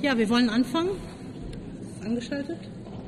Ja, wir wollen anfangen. Angeschaltet.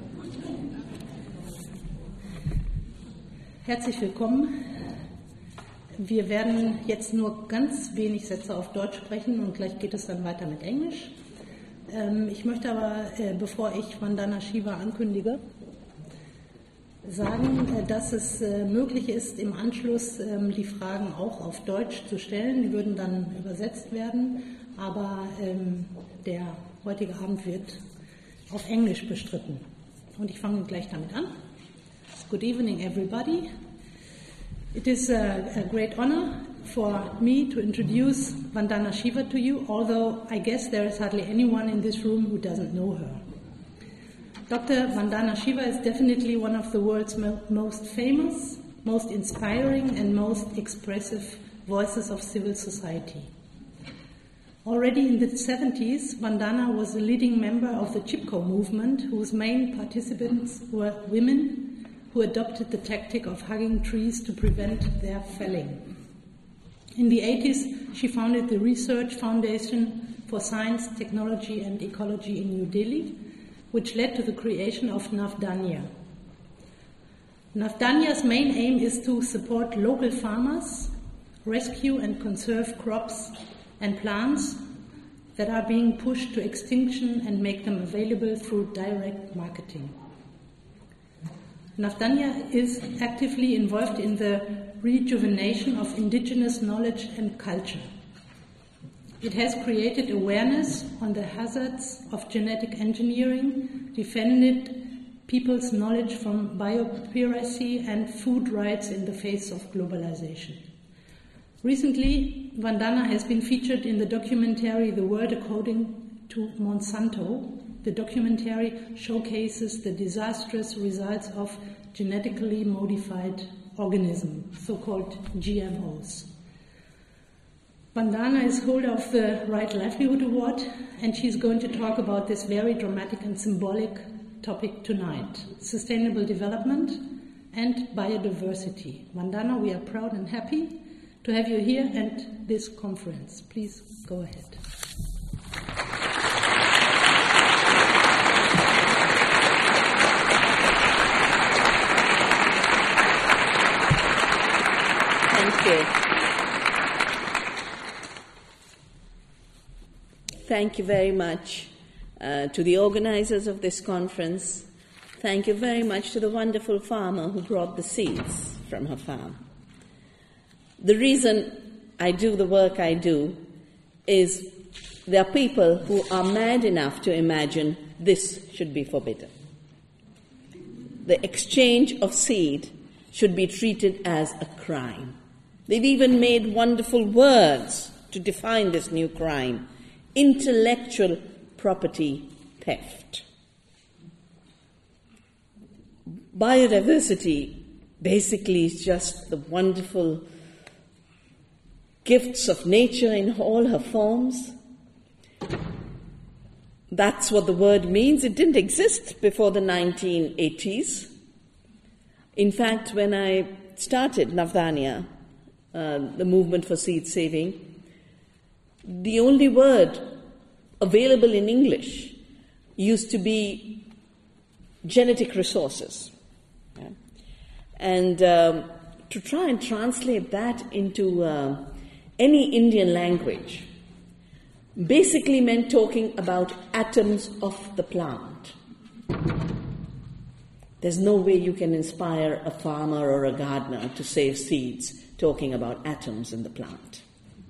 Herzlich willkommen. Wir werden jetzt nur ganz wenig Sätze auf Deutsch sprechen und gleich geht es dann weiter mit Englisch. Ich möchte aber, bevor ich Vandana Shiva ankündige, sagen, dass es möglich ist, im Anschluss die Fragen auch auf Deutsch zu stellen. Die würden dann übersetzt werden, aber der heutige Abend wird auf Englisch bestritten. Und ich fange gleich damit an. Good evening, everybody. It is a great honor for me to introduce Vandana Shiva to you, although I guess there is hardly anyone in this room who doesn't know her. Dr. Vandana Shiva is definitely one of the world's most famous, most inspiring and most expressive voices of civil society. Already in the 70s, Vandana was a leading member of the Chipko movement, whose main participants were women who adopted the tactic of hugging trees to prevent their felling. In the 80s, she founded the Research Foundation for Science, Technology and Ecology in New Delhi, which led to the creation of Navdanya. Navdanya's main aim is to support local farmers, rescue and conserve crops and plants that are being pushed to extinction and make them available through direct marketing. Navdanya is actively involved in the rejuvenation of indigenous knowledge and culture. It has created awareness on the hazards of genetic engineering, defended people's knowledge from biopiracy and food rights in the face of globalization. Recently, Vandana has been featured in the documentary The World According to Monsanto. The documentary showcases the disastrous results of genetically modified organisms, so-called GMOs. Vandana is holder of the Right Livelihood Award, and she's going to talk about this very dramatic and symbolic topic tonight: sustainable development and biodiversity. Vandana, we are proud and happy to have you here at this conference. Please go ahead. Thank you. Thank you very much to the organizers of this conference. Thank you very much to the wonderful farmer who brought the seeds from her farm. The reason I do the work I do is there are people who are mad enough to imagine this should be forbidden. The exchange of seed should be treated as a crime. They've even made wonderful words to define this new crime: intellectual property theft. Biodiversity basically is just the wonderful gifts of nature in all her forms. That's what the word means. It didn't exist before the 1980s. In fact, when I started Navdanya, the movement for seed saving, the only word available in English used to be genetic resources. Yeah? And to try and translate that into any Indian language basically meant talking about atoms of the plant. There's no way you can inspire a farmer or a gardener to save seeds talking about atoms in the plant.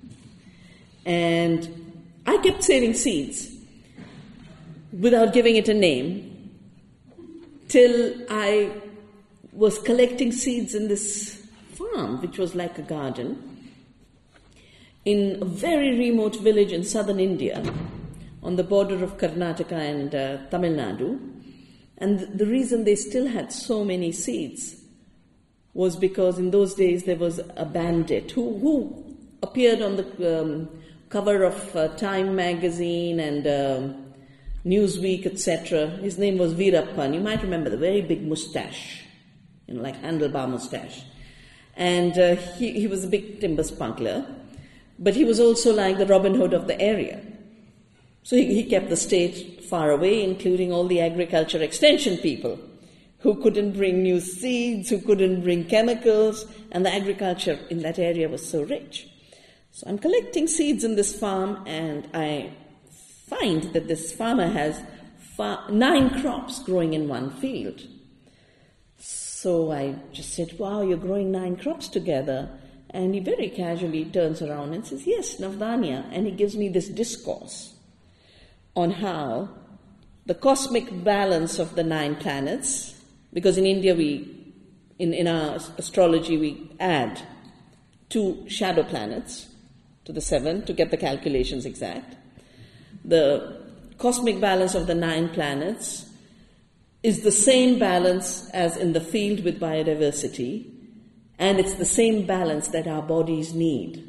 And I kept saving seeds without giving it a name till I was collecting seeds in this farm, which was like a garden, in a very remote village in southern India, on the border of Karnataka and Tamil Nadu. And the reason they still had so many seeds was because in those days there was a bandit who appeared on the cover of Time magazine and Newsweek, etc. His name was Veerappan. You might remember the very big moustache, like handlebar moustache. And he was a big timber smuggler, but he was also like the Robin Hood of the area. So he kept the state far away, including all the agriculture extension people who couldn't bring new seeds, who couldn't bring chemicals, and the agriculture in that area was so rich. So I'm collecting seeds in this farm, and I find that this farmer has 9 crops growing in one field. So I just said, wow, you're growing 9 crops together. And he very casually turns around and says, yes, Navdanya. And he gives me this discourse on how the cosmic balance of the 9 planets, because in India in our astrology we add 2 shadow planets to the 7 to get the calculations exact. The cosmic balance of the 9 planets is the same balance as in the field with biodiversity, and it's the same balance that our bodies need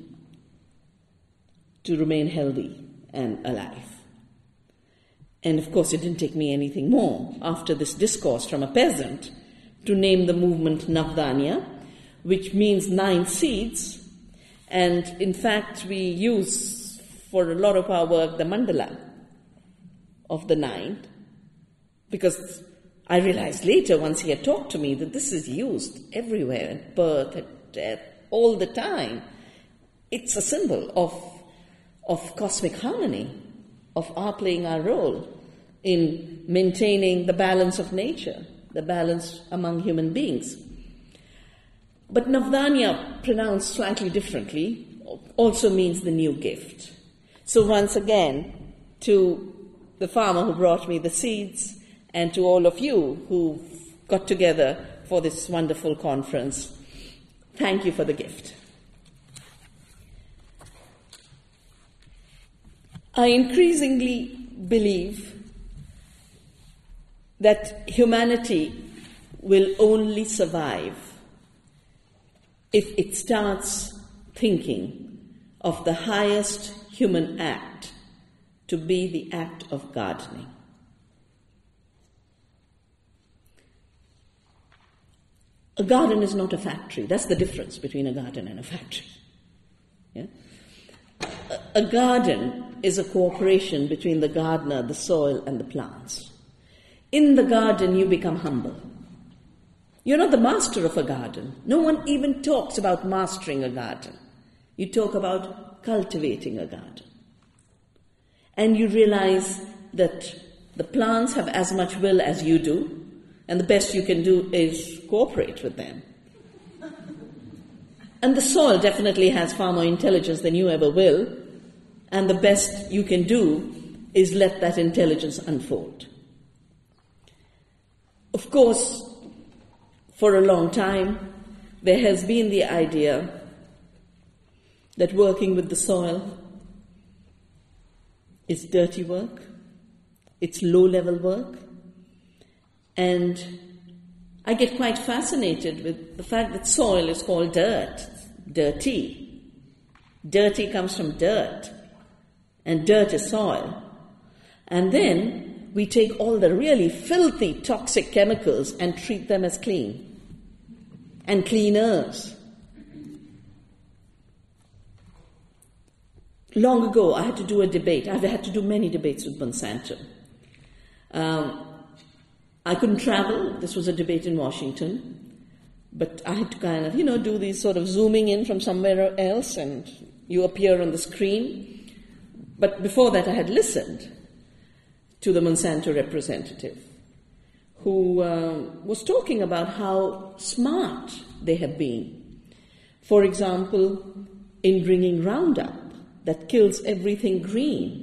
to remain healthy and alive. And of course, it didn't take me anything more after this discourse from a peasant to name the movement Navdanya, which means 9 seeds. And in fact, we use for a lot of our work the mandala of the 9, because I realized later, once he had talked to me, that this is used everywhere, at birth, at death, all the time. It's a symbol of cosmic harmony, of our playing our role in maintaining the balance of nature, the balance among human beings. But Navdanya, pronounced slightly differently, also means the new gift. So once again, to the farmer who brought me the seeds, and to all of you who got together for this wonderful conference, thank you for the gift. I increasingly believe that humanity will only survive if it starts thinking of the highest human act to be the act of gardening. A garden is not a factory. That's the difference between a garden and a factory. Yeah? A garden is a cooperation between the gardener, the soil, and the plants. In the garden, you become humble. You're not the master of a garden. No one even talks about mastering a garden. You talk about cultivating a garden. And you realize that the plants have as much will as you do, and the best you can do is cooperate with them. And the soil definitely has far more intelligence than you ever will, and the best you can do is let that intelligence unfold. Of course, for a long time, there has been the idea that working with the soil is dirty work, it's low-level work, and I get quite fascinated with the fact that soil is called dirt, dirty. Dirty comes from dirt, and dirt is soil. And then we take all the really filthy, toxic chemicals and treat them as clean, and cleaners. Long ago, I had to do a debate. I've had to do many debates with Monsanto. I couldn't travel. This was a debate in Washington. But I had to kind of, do these sort of zooming in from somewhere else, and you appear on the screen. But before that, I had listened to the Monsanto representative who was talking about how smart they have been. For example, in bringing Roundup that kills everything green.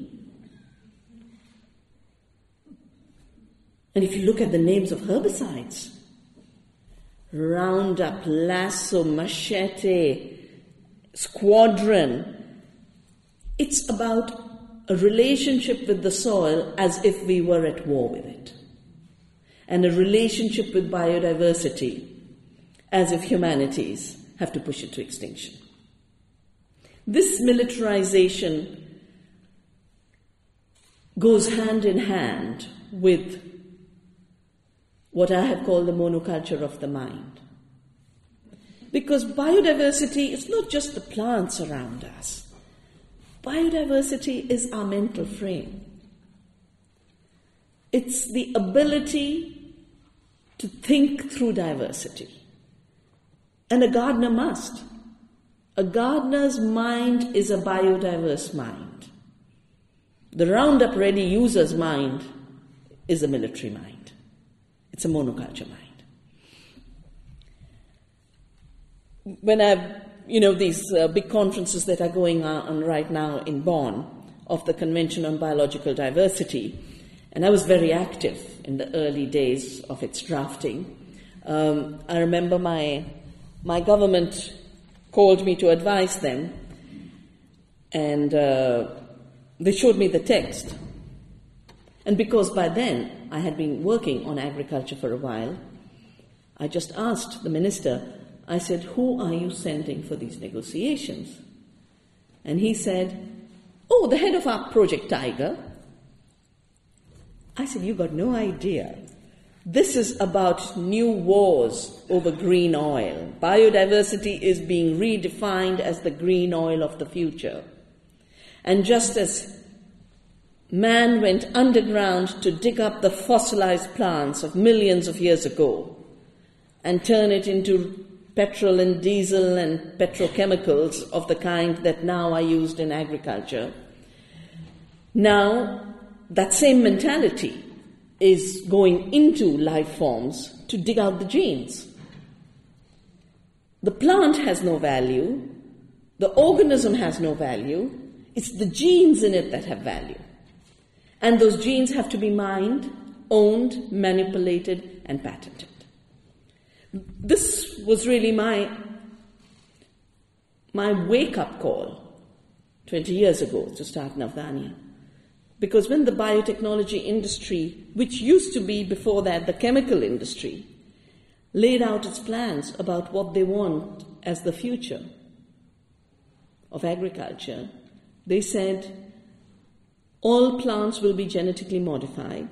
And if you look at the names of herbicides, Roundup, Lasso, Machete, Squadron, it's about a relationship with the soil as if we were at war with it, and a relationship with biodiversity as if humanities have to push it to extinction. This militarization goes hand in hand with what I have called the monoculture of the mind. Because biodiversity is not just the plants around us. Biodiversity is our mental frame. It's the ability to think through diversity. And a gardener must. A gardener's mind is a biodiverse mind. The Roundup Ready user's mind is a military mind. It's a monoculture mind. When these big conferences that are going on right now in Bonn of the Convention on Biological Diversity, and I was very active in the early days of its drafting. I remember my government called me to advise them, and they showed me the text. And because by then I had been working on agriculture for a while, I just asked the minister, I said, who are you sending for these negotiations? And he said, oh, the head of our Project Tiger. I said, you got no idea. This is about new wars over green oil. Biodiversity is being redefined as the green oil of the future. And just as man went underground to dig up the fossilized plants of millions of years ago and turn it into petrol and diesel and petrochemicals of the kind that now are used in agriculture, now that same mentality is going into life forms to dig out the genes. The plant has no value, the organism has no value, it's the genes in it that have value. And those genes have to be mined, owned, manipulated, and patented. This was really my wake-up call 20 years ago to start Navdanya. Because when the biotechnology industry, which used to be before that the chemical industry, laid out its plans about what they want as the future of agriculture, they said all plants will be genetically modified,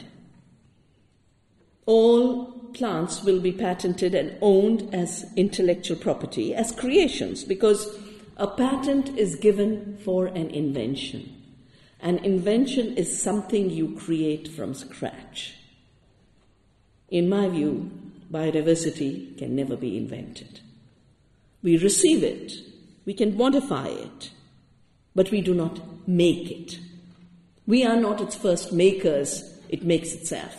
all plants will be patented and owned as intellectual property, as creations, because a patent is given for an invention. An invention is something you create from scratch. In my view, biodiversity can never be invented. We receive it, we can modify it, but we do not make it. We are not its first makers, it makes itself.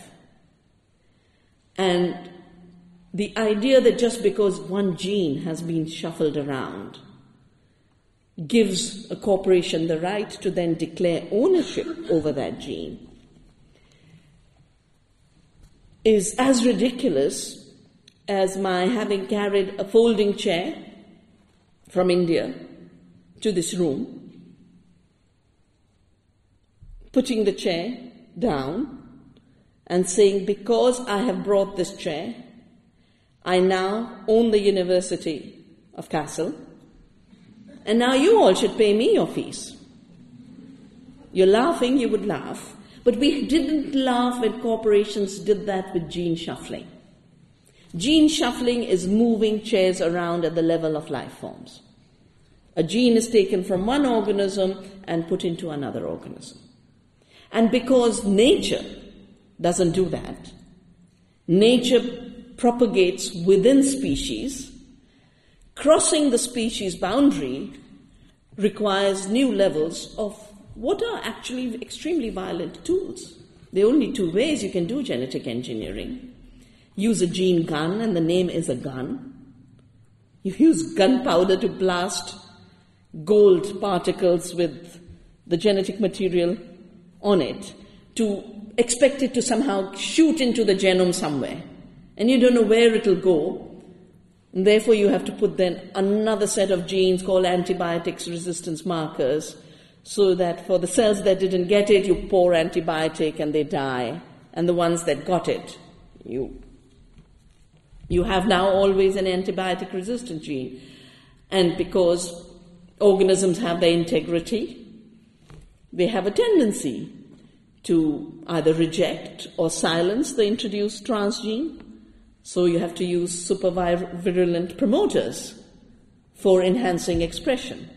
And the idea that just because one gene has been shuffled around gives a corporation the right to then declare ownership over that gene is as ridiculous as my having carried a folding chair from India to this room, putting the chair down and saying, because I have brought this chair, I now own the University of Kassel, and now you all should pay me your fees. You're laughing, you would laugh, but we didn't laugh when corporations did that with gene shuffling. Gene shuffling is moving chairs around at the level of life forms. A gene is taken from one organism and put into another organism. And because nature doesn't do that, nature propagates within species. Crossing the species boundary requires new levels of what are actually extremely violent tools. There are only two ways you can do genetic engineering. Use a gene gun, and the name is a gun. You use gunpowder to blast gold particles with the genetic material on it to expect it to somehow shoot into the genome somewhere. And you don't know where it'll go. And therefore, you have to put then another set of genes called antibiotics resistance markers, so that for the cells that didn't get it, you pour antibiotic and they die. And the ones that got it, you have now always an antibiotic resistant gene. And because organisms have their integrity, they have a tendency to either reject or silence the introduced transgene. So you have to use super virulent promoters for enhancing expression.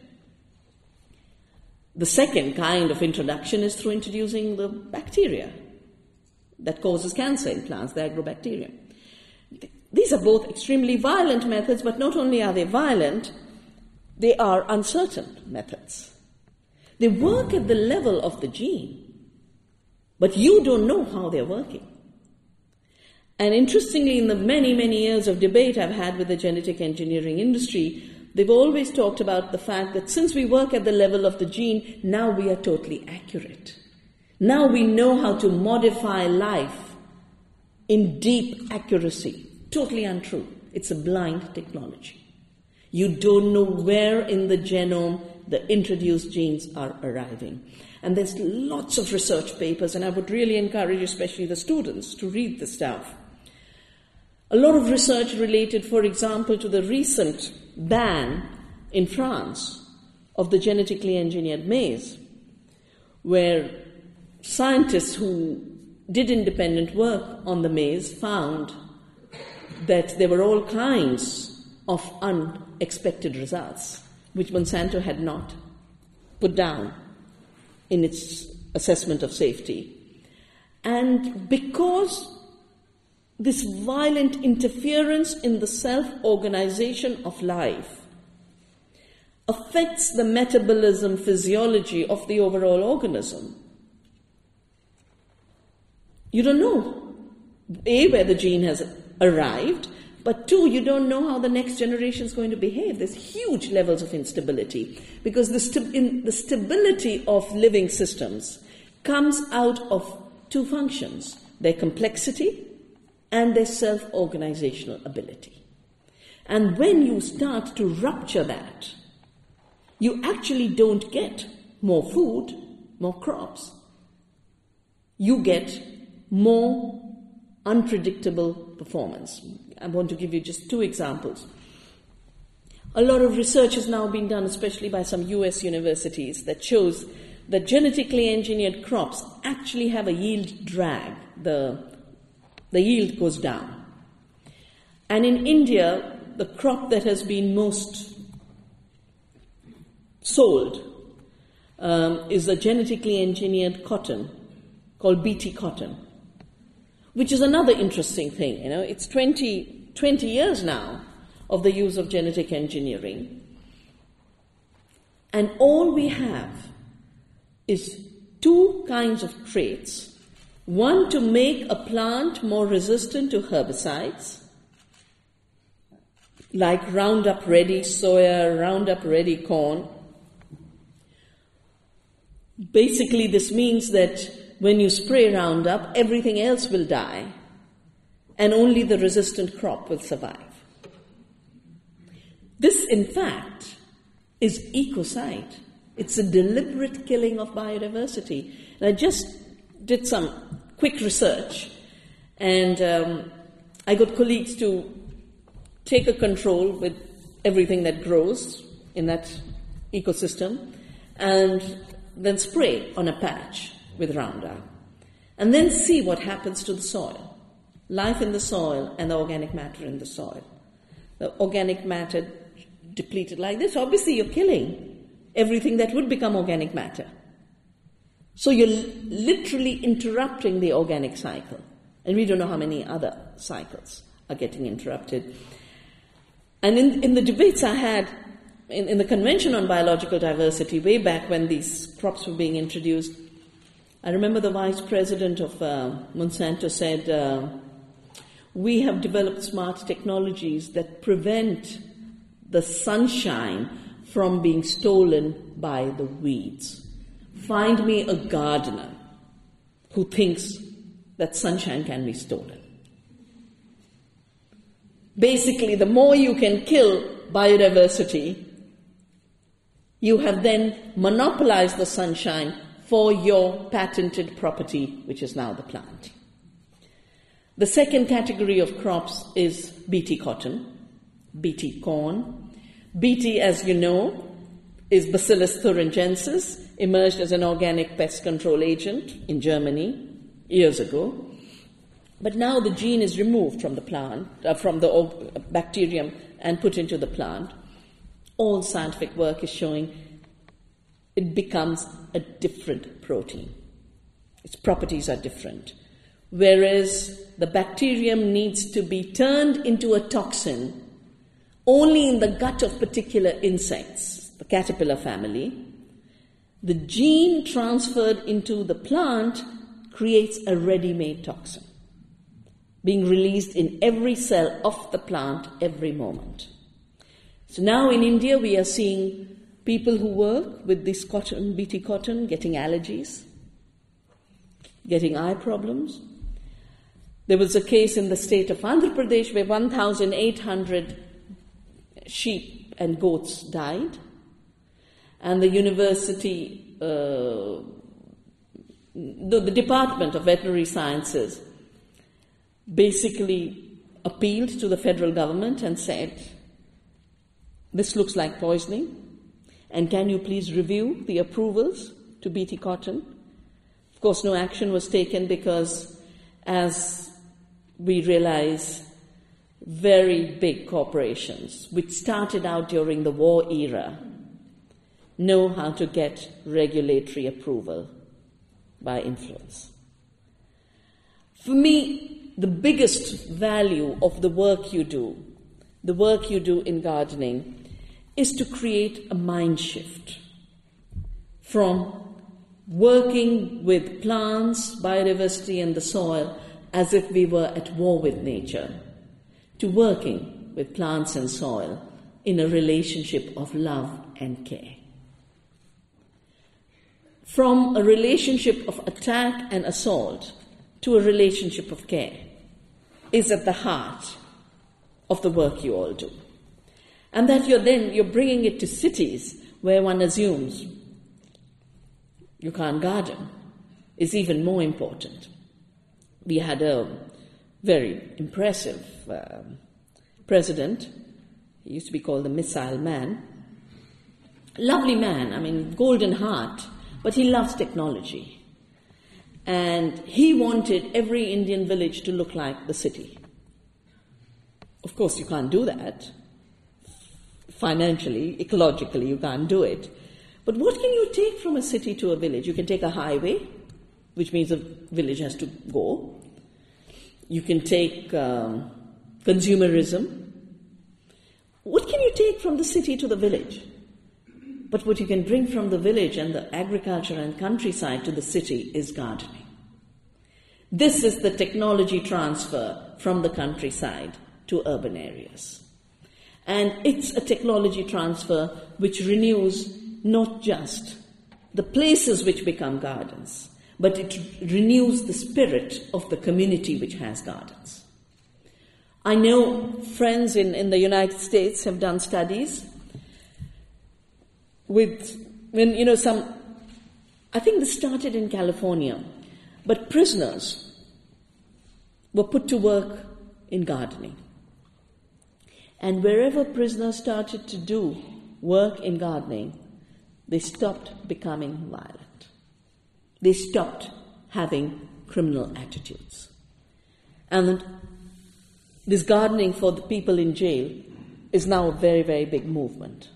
The second kind of introduction is through introducing the bacteria. that causes cancer in plants, the agrobacterium. These are both extremely violent methods, but not only are they violent, they are uncertain methods. They work at the level of the gene, but you don't know how they're working. And interestingly, in the many, many years of debate I've had with the genetic engineering industry, they've always talked about the fact that since we work at the level of the gene, now we are totally accurate. Now we know how to modify life in deep accuracy. Totally untrue. It's a blind technology. You don't know where in the genome the introduced genes are arriving. And there's lots of research papers, and I would really encourage especially the students to read the stuff. A lot of research related, for example, to the recent ban in France of the genetically engineered maize, where scientists who did independent work on the maize found that there were all kinds of unexpected results, which Monsanto had not put down in its assessment of safety. And because this violent interference in the self-organization of life affects the metabolism, physiology of the overall organism, you don't know, A, where the gene has arrived, but two, you don't know how the next generation is going to behave. There's huge levels of instability because the stability of living systems comes out of two functions: their complexity and their self-organizational ability. And when you start to rupture that, you actually don't get more food, more crops. You get more unpredictable performance. I want to give you just two examples. A lot of research has now been done, especially by some US universities, that shows that genetically engineered crops actually have a yield drag. The yield goes down. And in India, the crop that has been most sold is a genetically engineered cotton called BT cotton, which is another interesting thing. You know, it's 20 years now of the use of genetic engineering. And all we have is two kinds of traits. One, to make a plant more resistant to herbicides, like Roundup Ready soya, Roundup Ready corn. Basically, this means that when you spray Roundup, everything else will die, and only the resistant crop will survive. This, in fact, is ecocide. It's a deliberate killing of biodiversity. And I just did some quick research, and I got colleagues to take a control with everything that grows in that ecosystem and then spray on a patch with Roundup, and then see what happens to the soil, life in the soil and the organic matter in the soil. The organic matter depleted like this, obviously you're killing everything that would become organic matter. So you're literally interrupting the organic cycle. And we don't know how many other cycles are getting interrupted. And in the debates I had in the Convention on Biological Diversity, way back when these crops were being introduced, I remember the vice president of Monsanto said, we have developed smart technologies that prevent the sunshine from being stolen by the weeds. Find me a gardener who thinks that sunshine can be stolen. Basically, the more you can kill biodiversity, you have then monopolized the sunshine for your patented property, which is now the plant. The second category of crops is BT cotton, BT corn. BT, as you know, is Bacillus thuringiensis, emerged as an organic pest control agent in Germany years ago. But now the gene is removed from the plant, from the bacterium, and put into the plant. All scientific work is showing it becomes a different protein. Its properties are different. whereas the bacterium needs to be turned into a toxin only in the gut of particular insects, the caterpillar family, the gene transferred into the plant creates a ready-made toxin, being released in every cell of the plant every moment. So now in India we are seeing people who work with this cotton, BT cotton, getting allergies, getting eye problems. There was a case in the state of Andhra Pradesh where 1,800 sheep and goats died, and the university, the Department of Veterinary Sciences basically appealed to the federal government and said, this looks like poisoning, and can you please review the approvals to BT cotton? Of course, no action was taken because, as we realize, very big corporations, which started out during the war era, know how to get regulatory approval by influence. For me, the biggest value of the work you do in gardening, is to create a mind shift from working with plants, biodiversity and the soil as if we were at war with nature, to working with plants and soil in a relationship of love and care. From a relationship of attack and assault to a relationship of care is at the heart of the work you all do. And that you're bringing it to cities where one assumes you can't garden is even more important. We had a very impressive president. He used to be called the Missile Man. Lovely man, golden heart, but he loves technology. And he wanted every Indian village to look like the city. Of course, you can't do that. Financially, ecologically, you can't do it. But what can you take from a city to a village? You can take a highway, which means a village has to go. You can take consumerism. What can you take from the city to the village? But what you can bring from the village and the agriculture and countryside to the city is gardening. This is the technology transfer from the countryside to urban areas. And it's a technology transfer which renews not just the places which become gardens, but it renews the spirit of the community which has gardens. I know friends in the United States have done studies with, I think this started in California, but prisoners were put to work in gardening. And wherever prisoners started to do work in gardening, they stopped becoming violent. They stopped having criminal attitudes. And this gardening for the people in jail is now a very, very big movement.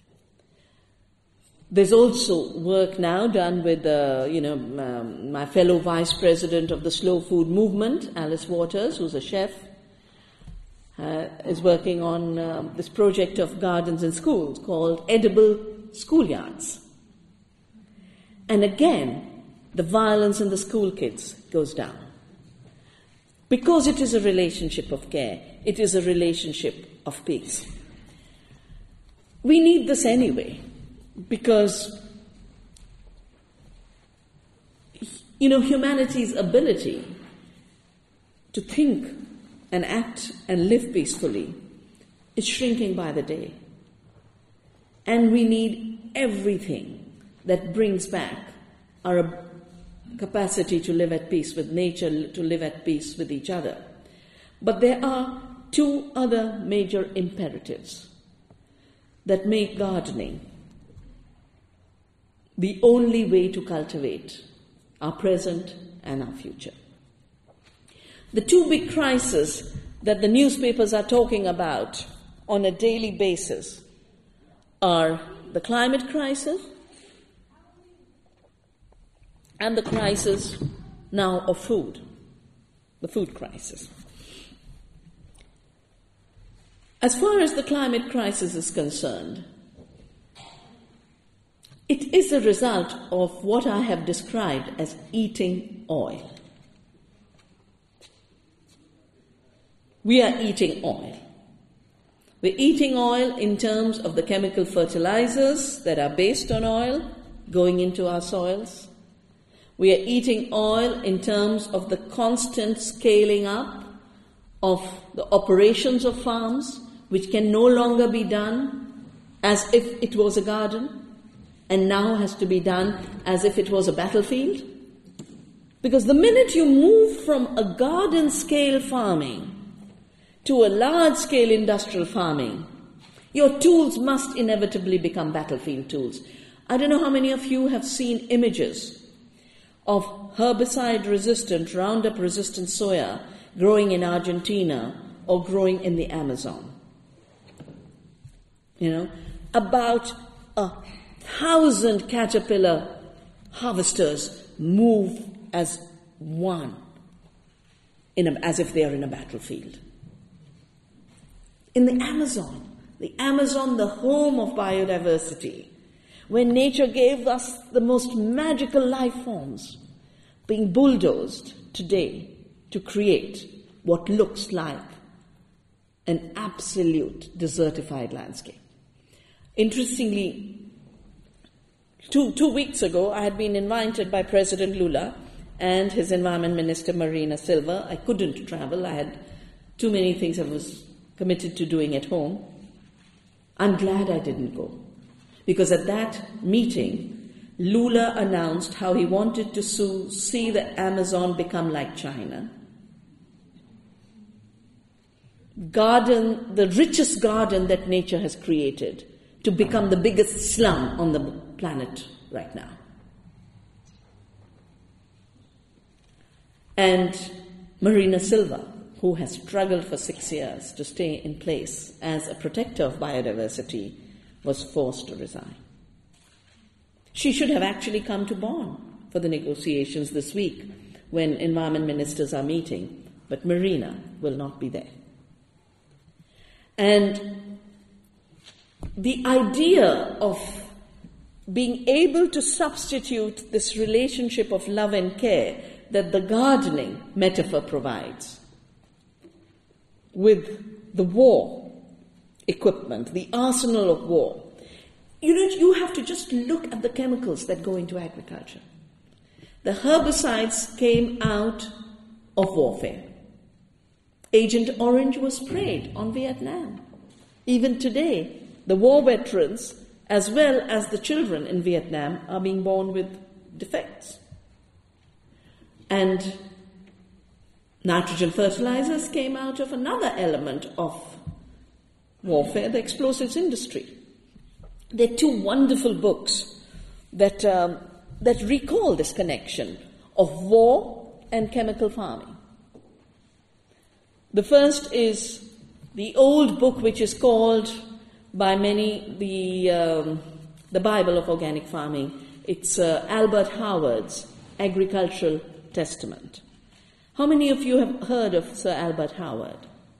There's also work now done with, my fellow vice president of the Slow Food Movement, Alice Waters, who's a chef, is working on this project of gardens in schools called Edible Schoolyards. And again, the violence in the school kids goes down. Because it is a relationship of care, it is a relationship of peace. We need this anyway, because, humanity's ability to think and act and live peacefully is shrinking by the day. And we need everything that brings back our capacity to live at peace with nature, to live at peace with each other. But there are two other major imperatives that make gardening the only way to cultivate our present and our future. The two big crises that the newspapers are talking about on a daily basis are the climate crisis and the crisis now of food. the food crisis. As far as the climate crisis is concerned, it is a result of what I have described as eating oil. We are eating oil. We're eating oil in terms of the chemical fertilizers that are based on oil going into our soils. We are eating oil in terms of the constant scaling up of the operations of farms, which can no longer be done as if it was a garden, and now has to be done as if it was a battlefield. Because the minute you move from a garden-scale farming to a large-scale industrial farming, your tools must inevitably become battlefield tools. I don't know how many of you have seen images of herbicide-resistant, Roundup-resistant soya growing in Argentina or growing in the Amazon. About 1,000 caterpillar harvesters move as one, as if they are in a battlefield. In the Amazon, the home of biodiversity, where nature gave us the most magical life forms, being bulldozed today to create what looks like an absolute desertified landscape. Interestingly, two weeks ago, I had been invited by President Lula and his Environment Minister, Marina Silva. I couldn't travel. I had too many things I was committed to doing at home. I'm glad I didn't go, because at that meeting, Lula announced how he wanted to see the Amazon become like China. The richest garden that nature has created, to become the biggest slum on the planet right now. And Marina Silva, who has struggled for 6 years to stay in place as a protector of biodiversity, was forced to resign. She should have actually come to Bonn for the negotiations this week when environment ministers are meeting, but Marina will not be there. And the idea of being able to substitute this relationship of love and care that the gardening metaphor provides with the war equipment, the arsenal of war. You have to just look at the chemicals that go into agriculture. The herbicides came out of warfare. Agent Orange was sprayed on Vietnam. Even today, the war veterans, as well as the children in Vietnam, are being born with defects. And nitrogen fertilizers came out of another element of warfare, the explosives industry. There are two wonderful books that recall this connection of war and chemical farming. The first is the old book which is called by many the Bible of organic farming. It's Albert Howard's Agricultural Testament. How many of you have heard of Sir Albert Howard?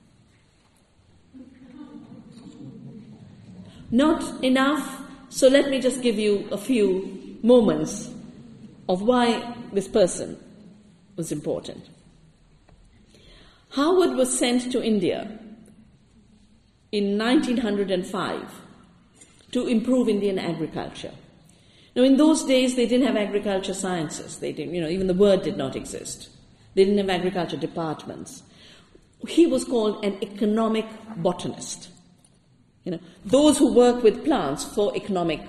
Not enough, so let me just give you a few moments of why this person was important. Howard was sent to India in 1905 to improve Indian agriculture. Now, in those days, they didn't have agriculture sciences. They didn't, even the word did not exist. They didn't have agriculture departments. He was called an economic botanist. Those who work with plants for economic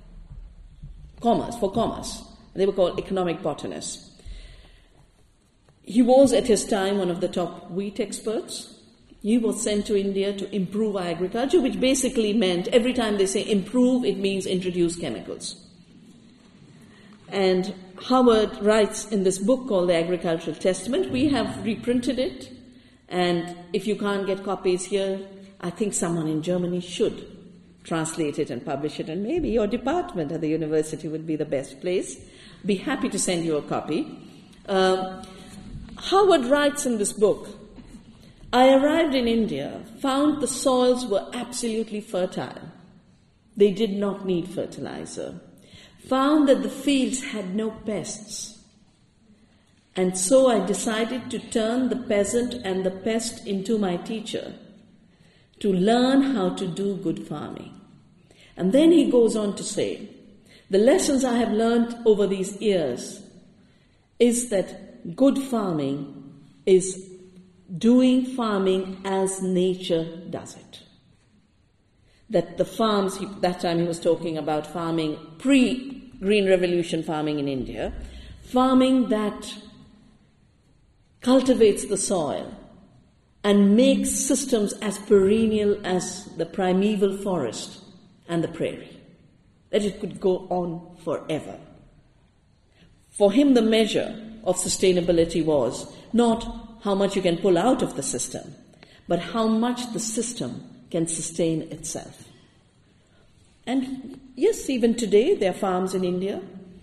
commerce. They were called economic botanists. He was, at his time, one of the top wheat experts. He was sent to India to improve our agriculture, which basically meant, every time they say improve, it means introduce chemicals. And Howard writes in this book called The Agricultural Testament. We have reprinted it, and if you can't get copies here, I think someone in Germany should translate it and publish it, and maybe your department at the university would be the best place. Be happy to send you a copy. Howard writes in this book, I arrived in India, found the soils were absolutely fertile. They did not need fertilizer. Found that the fields had no pests. And so I decided to turn the peasant and the pest into my teacher, to learn how to do good farming. And then he goes on to say, the lessons I have learned over these years is that good farming is doing farming as nature does it. That the farms, that time he was talking about farming, pre-Green Revolution farming in India, farming that cultivates the soil and makes systems as perennial as the primeval forest and the prairie, that it could go on forever. For him, the measure of sustainability was not how much you can pull out of the system, but how much the system can sustain itself. And yes, even today there are farms in India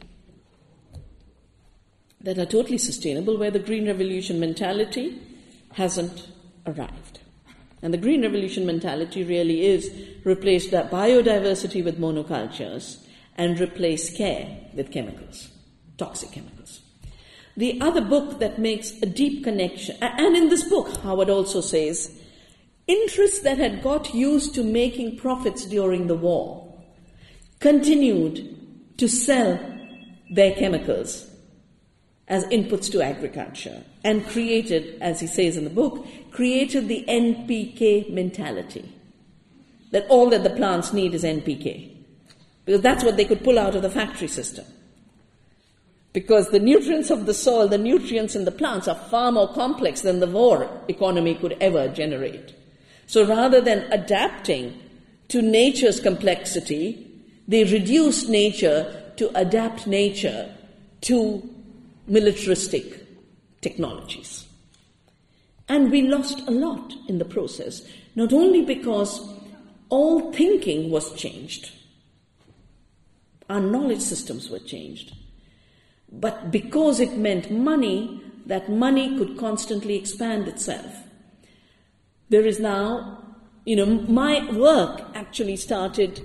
that are totally sustainable, where the Green Revolution mentality hasn't arrived. And the Green Revolution mentality really is replace that biodiversity with monocultures and replace care with chemicals, toxic chemicals. The other book that makes a deep connection, and in this book, Howard also says, interests that had got used to making profits during the war continued to sell their chemicals as inputs to agriculture and created, as he says in the book, created the NPK mentality, that all that the plants need is NPK, because that's what they could pull out of the factory system. Because the nutrients of the soil, the nutrients in the plants are far more complex than the war economy could ever generate. So rather than adapting to nature's complexity, they reduced nature to adapt nature to militaristic technologies. And we lost a lot in the process, not only because all thinking was changed, our knowledge systems were changed, but because it meant money, that money could constantly expand itself. There is now, my work actually started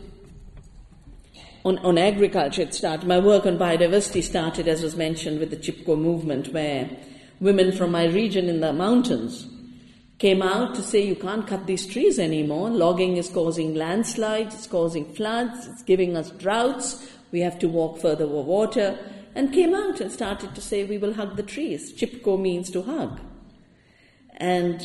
on agriculture. My work on biodiversity started, as was mentioned, with the Chipko movement, where women from my region in the mountains came out to say, you can't cut these trees anymore. Logging is causing landslides, it's causing floods, it's giving us droughts, we have to walk further with water, and came out and started to say, we will hug the trees. Chipko means to hug. And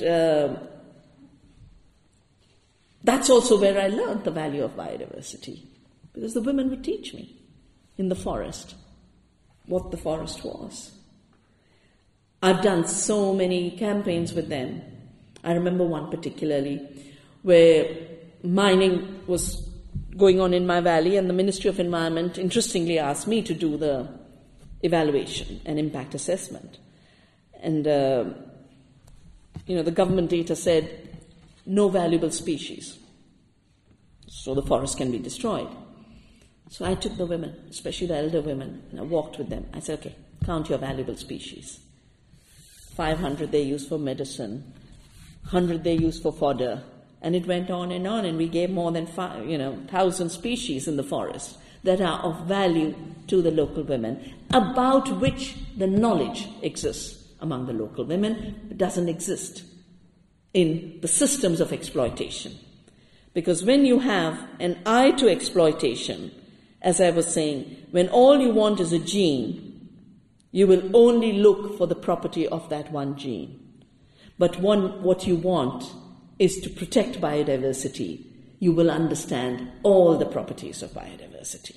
that's also where I learned the value of biodiversity, because the women would teach me in the forest what the forest was. I've done so many campaigns with them. I remember one particularly where mining was going on in my valley, and the Ministry of Environment interestingly asked me to do the evaluation and impact assessment. And, the government data said no valuable species, so the forest can be destroyed. So I took the women, especially the elder women, and I walked with them. I said, okay, count your valuable species. 500 they use for medicine, 100 they use for fodder, and it went on, and we gave more than 1,000 species in the forest that are of value to the local women, about which the knowledge exists among the local women, but doesn't exist in the systems of exploitation. Because when you have an eye to exploitation, as I was saying, when all you want is a gene, you will only look for the property of that one gene. But what you want is to protect biodiversity. You will understand all the properties of biodiversity.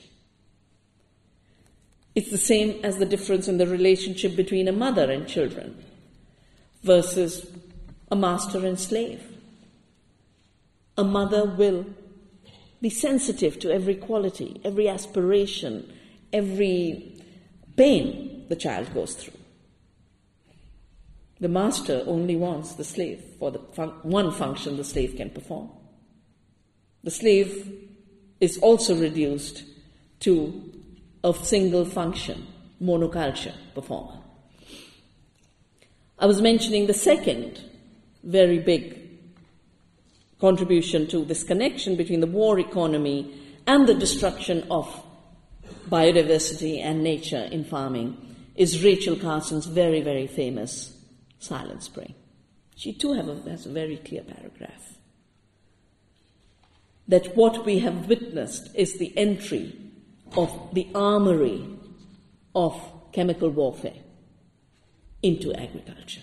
It's the same as the difference in the relationship between a mother and children versus a master and slave. A mother will be sensitive to every quality, every aspiration, every pain the child goes through. The master only wants the slave for the one function the slave can perform. The slave is also reduced to a single function, monoculture performer. I was mentioning the second very big contribution to this connection between the war economy and the destruction of biodiversity and nature in farming is Rachel Carson's very, very famous Silent Spring. She too has a very clear paragraph that what we have witnessed is the entry of the armory of chemical warfare into agriculture.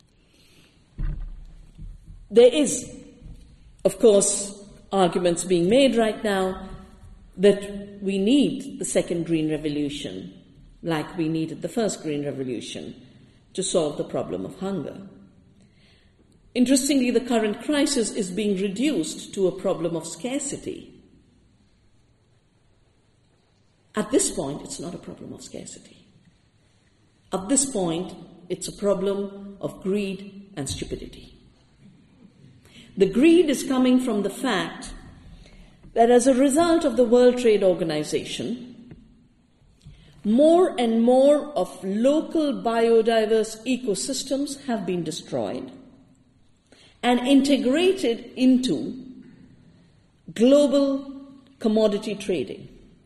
There is, of course, arguments being made right now that we need the second green revolution like we needed the first green revolution to solve the problem of hunger. Interestingly, the current crisis is being reduced to a problem of scarcity. At this point, it's not a problem of scarcity. At this point, it's a problem of greed and stupidity. The greed is coming from the fact that as a result of the World Trade Organization, more and more of local biodiverse ecosystems have been destroyed and integrated into global commodity trading.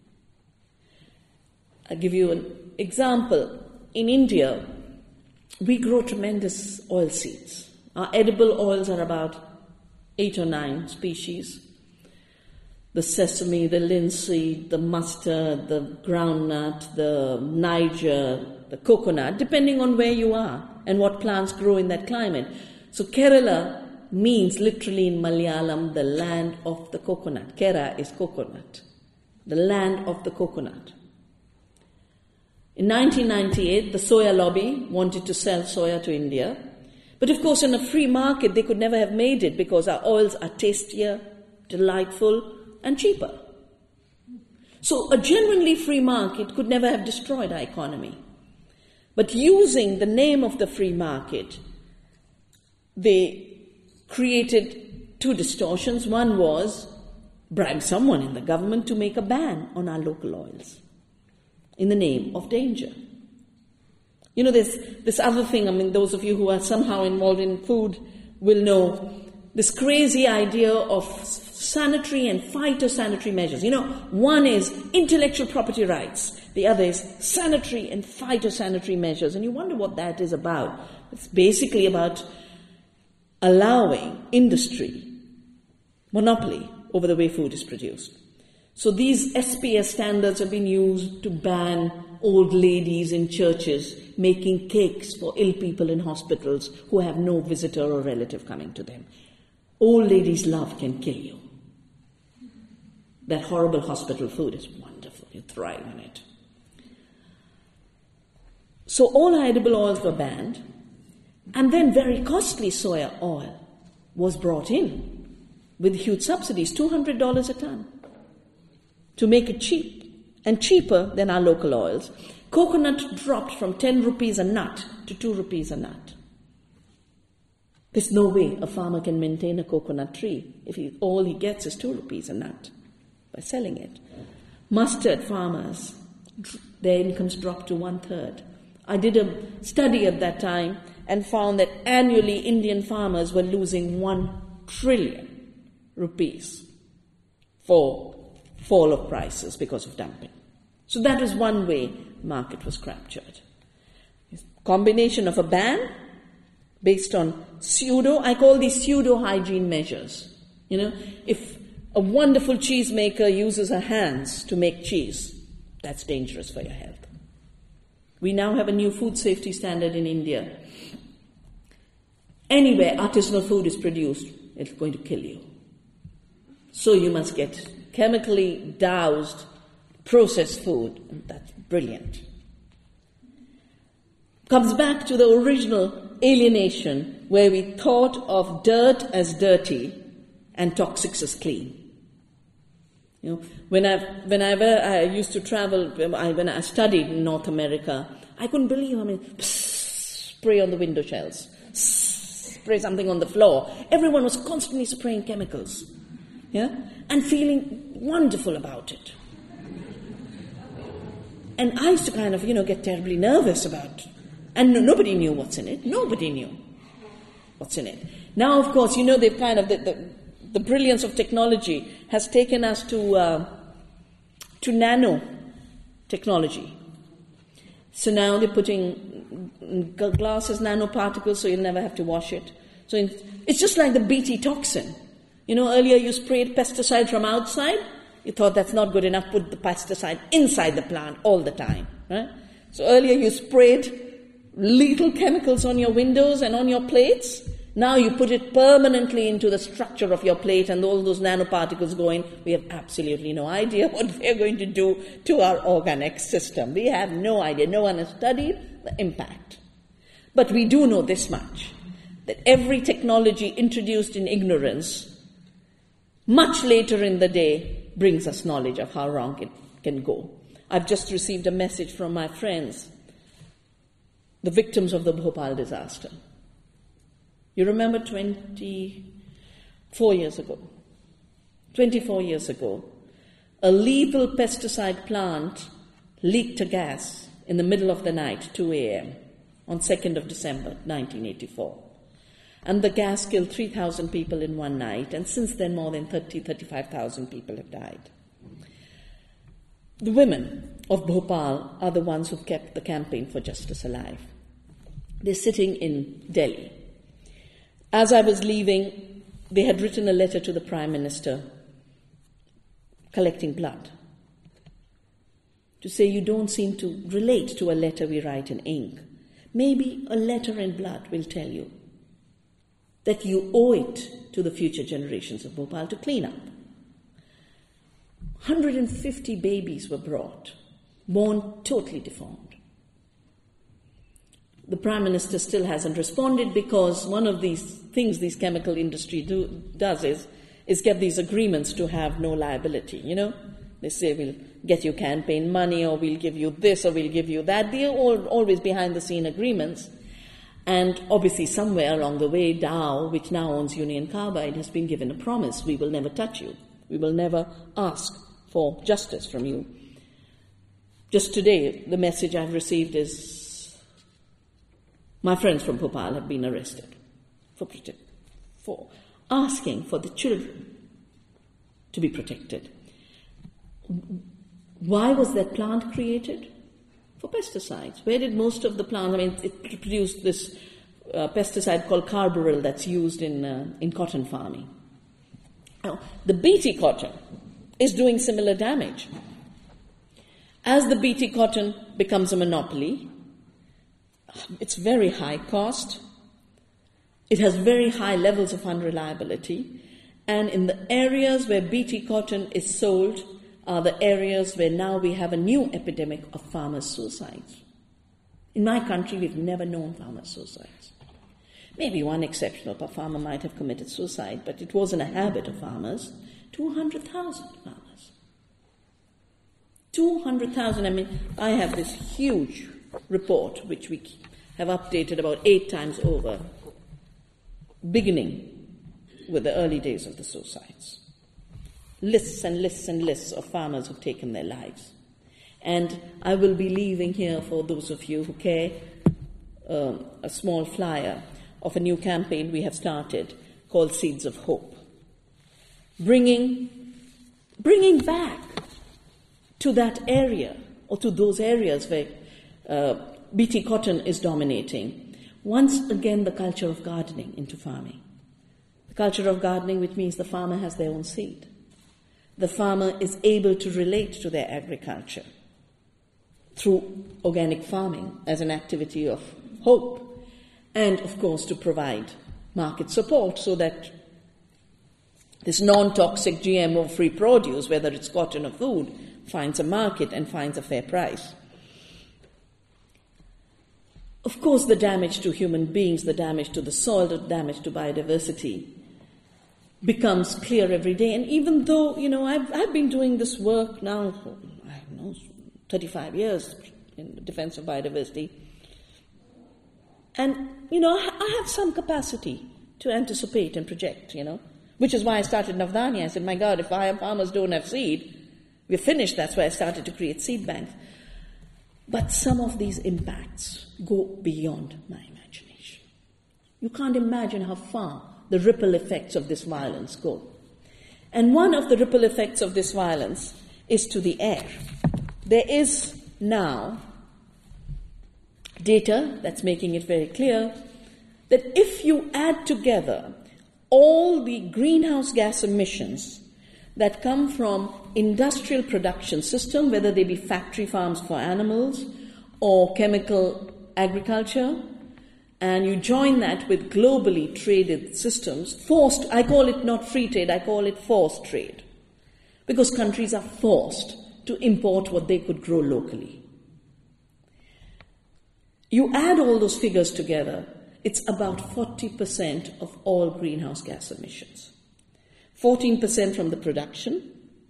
I'll give you an example. In India, we grow tremendous oil seeds. Our edible oils are about 8 or 9 species. The sesame, the linseed, the mustard, the groundnut, the Niger, the coconut, depending on where you are and what plants grow in that climate. So Kerala means literally in Malayalam, the land of the coconut. Kera is coconut, the land of the coconut. In 1998, the soya lobby wanted to sell soya to India. But of course, in a free market, they could never have made it because our oils are tastier, delightful, and cheaper. So a genuinely free market could never have destroyed our economy. But using the name of the free market, they created 2 distortions. One was bribe someone in the government to make a ban on our local oils in the name of danger. You know, there's this other thing, those of you who are somehow involved in food will know this crazy idea of sanitary and phytosanitary measures. You know, one is intellectual property rights, the other is sanitary and phytosanitary measures, and you wonder what that is about. It's basically about allowing industry monopoly over the way food is produced. So these SPS standards have been used to ban old ladies in churches making cakes for ill people in hospitals who have no visitor or relative coming to them. Old ladies' love can kill you. That horrible hospital food is wonderful. You thrive on it. So all our edible oils were banned, and then very costly soya oil was brought in with huge subsidies, $200 a ton, to make it cheap and cheaper than our local oils. Coconut dropped from 10 rupees a nut to 2 rupees a nut. There's no way a farmer can maintain a coconut tree if all he gets is 2 rupees a nut by selling it. Mustard farmers, their incomes dropped to 1/3. I did a study at that time and found that annually Indian farmers were losing 1 trillion rupees for fall of prices because of dumping. So that is one way market was captured. Combination of a ban based on I call these pseudo-hygiene measures. You know, if a wonderful cheesemaker uses her hands to make cheese, that's dangerous for your health. We now have a new food safety standard in India. Anywhere artisanal food is produced, it's going to kill you. So you must get chemically doused, processed food. That's brilliant. Comes back to the original alienation where we thought of dirt as dirty and toxics as clean. You know, whenever I used to travel, when I studied in North America, I couldn't believe spray on the window shells, spray something on the floor. Everyone was constantly spraying chemicals, and feeling wonderful about it. And I used to kind of, get terribly nervous about And nobody knew what's in it. Nobody knew what's in it. Now, of course, they've kind of, the brilliance of technology has taken us to nano technology. So now they're putting glass as nanoparticles, so you'll never have to wash it. So it's just like the Bt toxin. Earlier you sprayed pesticide from outside. You thought that's not good enough, put the pesticide inside the plant all the time. Right? So earlier you sprayed lethal chemicals on your windows and on your plates. Now you put it permanently into the structure of your plate, and all those nanoparticles go in. We have absolutely no idea what they're going to do to our organic system. We have no idea. No one has studied the impact. But we do know this much, that every technology introduced in ignorance, much later in the day, brings us knowledge of how wrong it can go. I've just received a message from my friends, the victims of the Bhopal disaster. You remember 24 years ago, a lethal pesticide plant leaked a gas in the middle of the night, 2 a.m., on 2nd of December, 1984. And the gas killed 3,000 people in one night, and since then more than 35,000 people have died. The women of Bhopal are the ones who've kept the campaign for justice alive. They're sitting in Delhi. As I was leaving, they had written a letter to the Prime Minister collecting blood, to say you don't seem to relate to a letter we write in ink. Maybe a letter in blood will tell you that you owe it to the future generations of Bhopal to clean up. 150 babies were brought, born totally deformed. The Prime Minister still hasn't responded, because one of these things these chemical industry does is get these agreements to have no liability, They say, we'll get you campaign money, or we'll give you this, or we'll give you that. They're always behind-the-scene agreements. And obviously somewhere along the way, Dow, which now owns Union Carbide, has been given a promise: we will never touch you. We will never ask for justice from you. Just today, the message I've received is my friends from Bhopal have been arrested for asking for the children to be protected. Why was that plant created? For pesticides. Where did most of the plant, it produced this pesticide called carbaryl that's used in cotton farming. Now, the Bt cotton is doing similar damage. As the Bt cotton becomes a monopoly, it's very high cost, it has very high levels of unreliability, and in the areas where Bt cotton is sold are the areas where now we have a new epidemic of farmers' suicides. In my country, we've never known farmers' suicides. Maybe one exceptional farmer might have committed suicide, but it wasn't a habit of farmers. 200,000 farmers. 200,000. I have this huge report, which we have updated about 8 times over, beginning with the early days of the suicides. Lists and lists and lists of farmers who've taken their lives. And I will be leaving here, for those of you who care, a small flyer of a new campaign we have started called Seeds of Hope. Bringing back to that area, or to those areas where Bt cotton is dominating, once again the culture of gardening into farming. The culture of gardening, which means the farmer has their own seed. The farmer is able to relate to their agriculture through organic farming as an activity of hope, and of course to provide market support so that this non-toxic GMO-free produce, whether it's cotton or food, finds a market and finds a fair price. Of course, the damage to human beings, the damage to the soil, the damage to biodiversity becomes clear every day. And even though, I've been doing this work now for, 35 years in the defense of biodiversity, and, I have some capacity to anticipate and project, which is why I started Navdanya. I said, my God, if our farmers don't have seed, we're finished. That's why I started to create seed banks. But some of these impacts go beyond my imagination. You can't imagine how far the ripple effects of this violence go. And one of the ripple effects of this violence is to the air. There is now data that's making it very clear that if you add together all the greenhouse gas emissions that come from industrial production system, whether they be factory farms for animals or chemical agriculture, and you join that with globally traded systems, forced, I call it not free trade, I call it forced trade, because countries are forced to import what they could grow locally. You add all those figures together, it's about 40% of all greenhouse gas emissions. 14% from the production,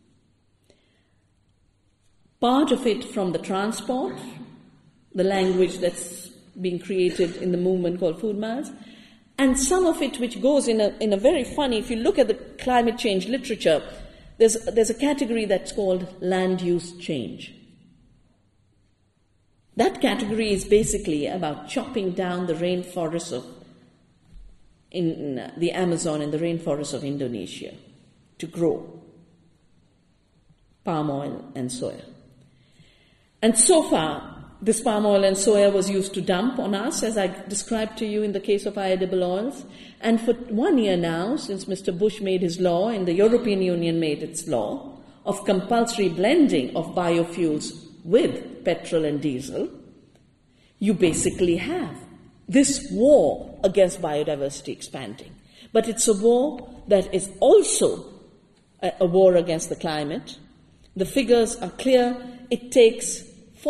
part of it from the transport, the language that's being created in the movement called food miles, and some of it which goes in a very funny, if you look at the climate change literature, there's a category that's called land use change. That category is basically about chopping down the rainforests in the Amazon and the rainforests of Indonesia to grow palm oil and soya. And so far, this palm oil and soya was used to dump on us, as I described to you in the case of our edible oils. And for 1 year now, since Mr. Bush made his law and the European Union made its law of compulsory blending of biofuels with petrol and diesel, you basically have this war against biodiversity expanding. But it's a war that is also a war against the climate. The figures are clear. It takes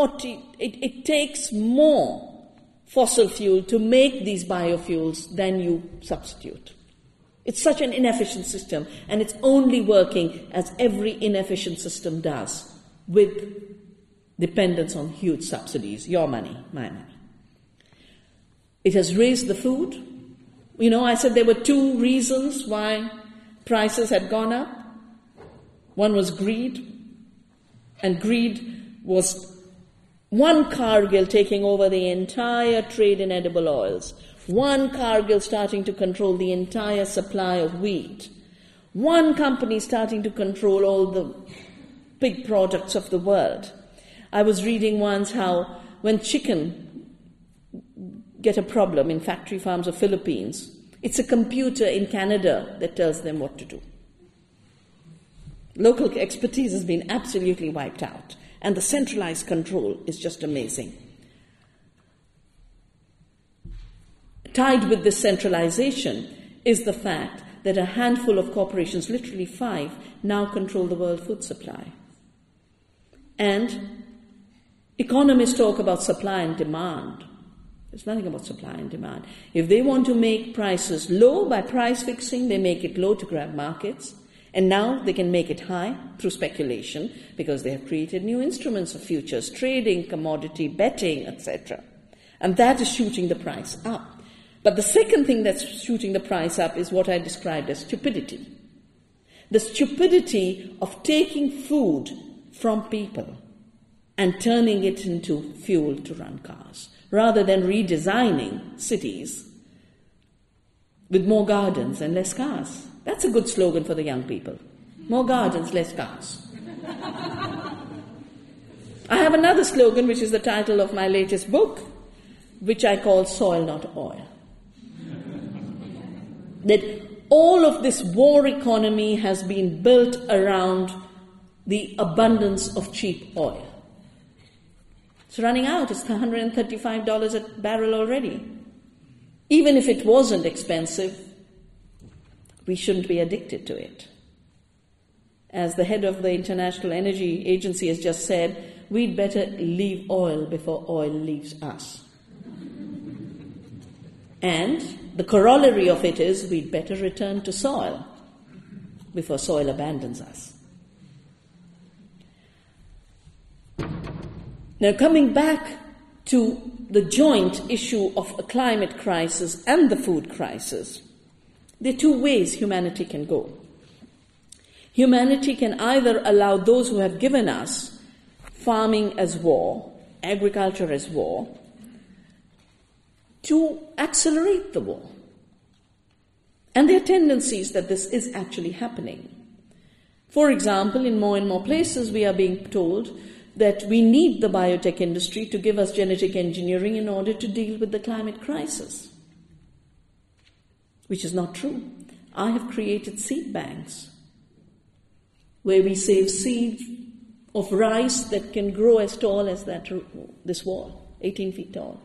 more fossil fuel to make these biofuels than you substitute. It's such an inefficient system, and it's only working, as every inefficient system does, with dependence on huge subsidies, your money, my money. It has raised the food. You know, I said there were 2 reasons why prices had gone up. One was greed, and greed was one Cargill taking over the entire trade in edible oils, one Cargill starting to control the entire supply of wheat, one company starting to control all the big products of the world. I was reading once how when chicken get a problem in factory farms of Philippines, it's a computer in Canada that tells them what to do. Local expertise has been absolutely wiped out, and the centralized control is just amazing. Tied with this centralization is the fact that a handful of corporations, literally 5, now control the world food supply. And economists talk about supply and demand. There's nothing about supply and demand. If they want to make prices low by price fixing, they make it low to grab markets. And now they can make it high through speculation because they have created new instruments of futures, trading, commodity, betting, etc. And that is shooting the price up. But the second thing that's shooting the price up is what I described as stupidity. The stupidity of taking food from people and turning it into fuel to run cars, rather than redesigning cities with more gardens and less cars. That's a good slogan for the young people. More gardens, less cars. I have another slogan, which is the title of my latest book, which I call Soil Not Oil. That all of this war economy has been built around the abundance of cheap oil. It's running out. It's $135 a barrel already. Even if it wasn't expensive, we shouldn't be addicted to it. As the head of the International Energy Agency has just said, we'd better leave oil before oil leaves us. And the corollary of it is we'd better return to soil before soil abandons us. Now, coming back to the joint issue of a climate crisis and the food crisis, there are 2 ways humanity can go. Humanity can either allow those who have given us farming as war agriculture as war to accelerate the war. And there are tendencies that this is actually happening. For example, in more and more places, we are being told that we need the biotech industry to give us genetic engineering in order to deal with the climate crisis, which is not true. I have created seed banks where we save seeds of rice that can grow as tall as this wall, 18 feet tall.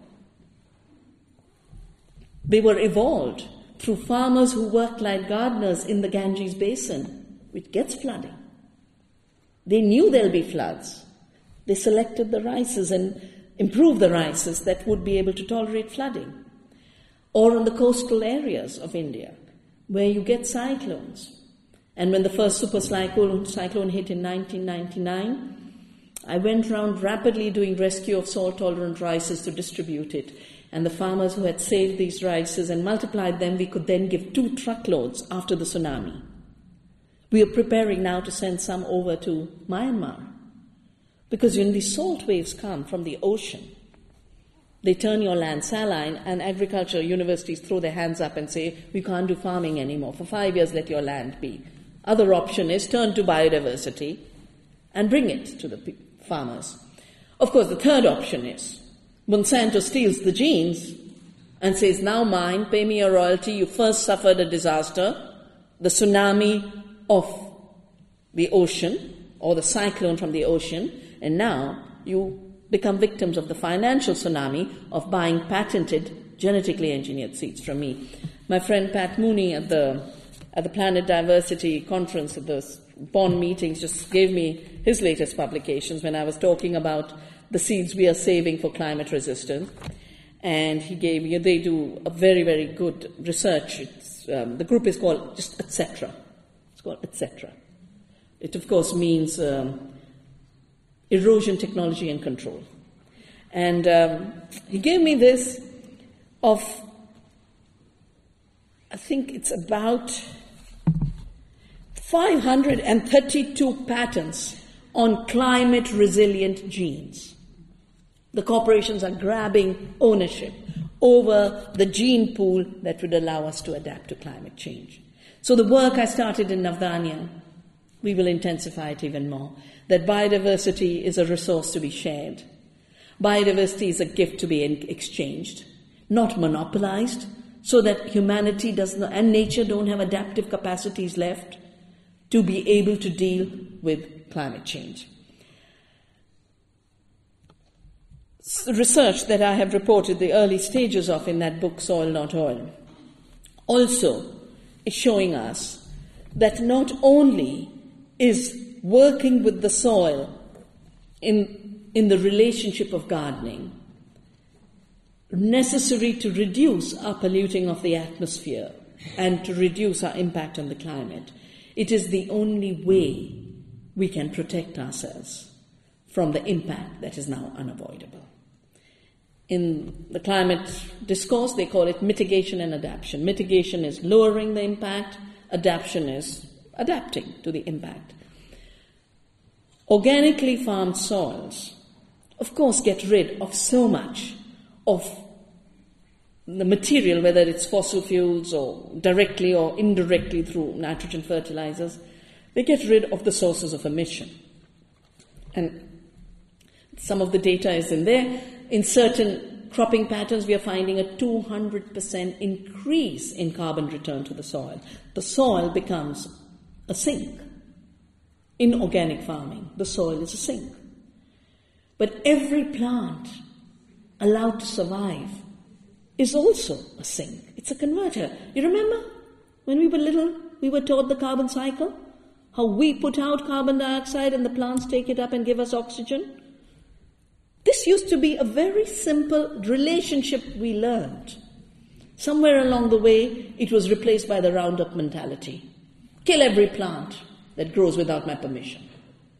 They were evolved through farmers who worked like gardeners in the Ganges basin, which gets flooding. They knew there'll be floods. They selected the rices and improved the rices that would be able to tolerate flooding. Or on the coastal areas of India, where you get cyclones. And when the first super cyclone hit in 1999, I went around rapidly doing rescue of salt-tolerant rices to distribute it. And the farmers who had saved these rices and multiplied them, we could then give 2 truckloads after the tsunami. We are preparing now to send some over to Myanmar. Because when these salt waves come from the ocean, they turn your land saline, and agriculture universities throw their hands up and say, we can't do farming anymore. For 5 years, let your land be. Other option is turn to biodiversity and bring it to the farmers. Of course, the third option is Monsanto steals the genes and says, now mine, pay me a royalty. You first suffered a disaster, the tsunami of the ocean or the cyclone from the ocean, and now you become victims of the financial tsunami of buying patented genetically engineered seeds from me. My friend Pat Mooney at the Planet Diversity Conference at the Bonn meetings just gave me his latest publications when I was talking about the seeds we are saving for climate resistance. And they do a very, very good research. The group is called just etc. It's called etc. It, of course, means erosion technology and control. And he gave me this of, I think it's about 532 patents on climate-resilient genes. The corporations are grabbing ownership over the gene pool that would allow us to adapt to climate change. So the work I started in Navdanya, we will intensify it even more, that biodiversity is a resource to be shared. Biodiversity is a gift to be exchanged, not monopolized, so that humanity does not, and nature don't have adaptive capacities left to be able to deal with climate change. Research that I have reported the early stages of in that book, Soil Not Oil, also is showing us that not only is working with the soil in the relationship of gardening necessary to reduce our polluting of the atmosphere and to reduce our impact on the climate, it is the only way we can protect ourselves from the impact that is now unavoidable. In the climate discourse, they call it mitigation and adaptation. Mitigation is lowering the impact, adaptation is adapting to the impact. Organically farmed soils, of course, get rid of so much of the material, whether it's fossil fuels or directly or indirectly through nitrogen fertilizers. They get rid of the sources of emission. And some of the data is in there. In certain cropping patterns, we are finding a 200% increase in carbon return to the soil. The soil becomes a sink. In organic farming, the soil is a sink. But every plant allowed to survive is also a sink. It's a converter. You remember when we were little, we were taught the carbon cycle? How we put out carbon dioxide and the plants take it up and give us oxygen? This used to be a very simple relationship we learned. Somewhere along the way, it was replaced by the Roundup mentality. Kill every plant that grows without my permission.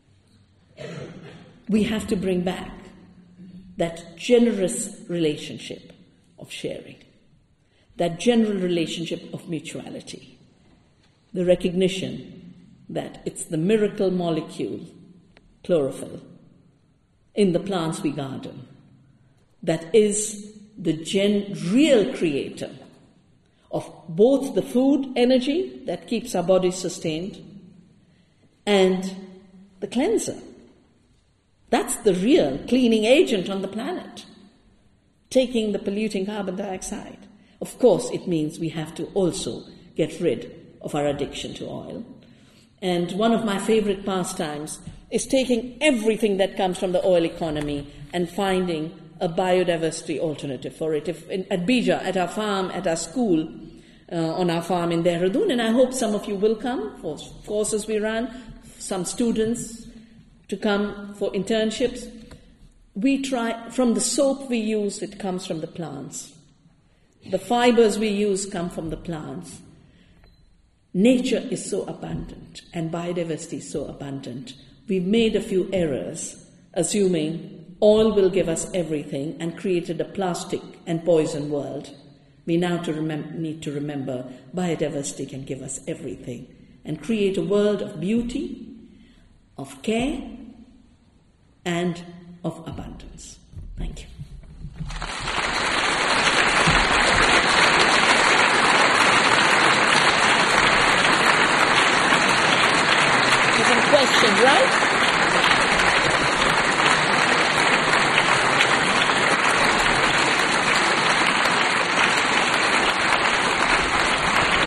We have to bring back that generous relationship of sharing, that general relationship of mutuality, the recognition that it's the miracle molecule, chlorophyll, in the plants we garden, that is the real creator of both the food energy that keeps our bodies sustained and the cleanser. That's the real cleaning agent on the planet, taking the polluting carbon dioxide. Of course, it means we have to also get rid of our addiction to oil. And one of my favorite pastimes is taking everything that comes from the oil economy and finding a biodiversity alternative for it. At Bija, at our farm, at our school, on our farm in Dehradun, and I hope some of you will come for courses we run, some students to come for internships. We try, from the soap we use, it comes from the plants. The fibers we use come from the plants. Nature is so abundant and biodiversity is so abundant. We've made a few errors, assuming oil will give us everything and created a plastic and poison world. We now need to remember biodiversity can give us everything and create a world of beauty, of care, and of abundance. Thank you. Some questions, right?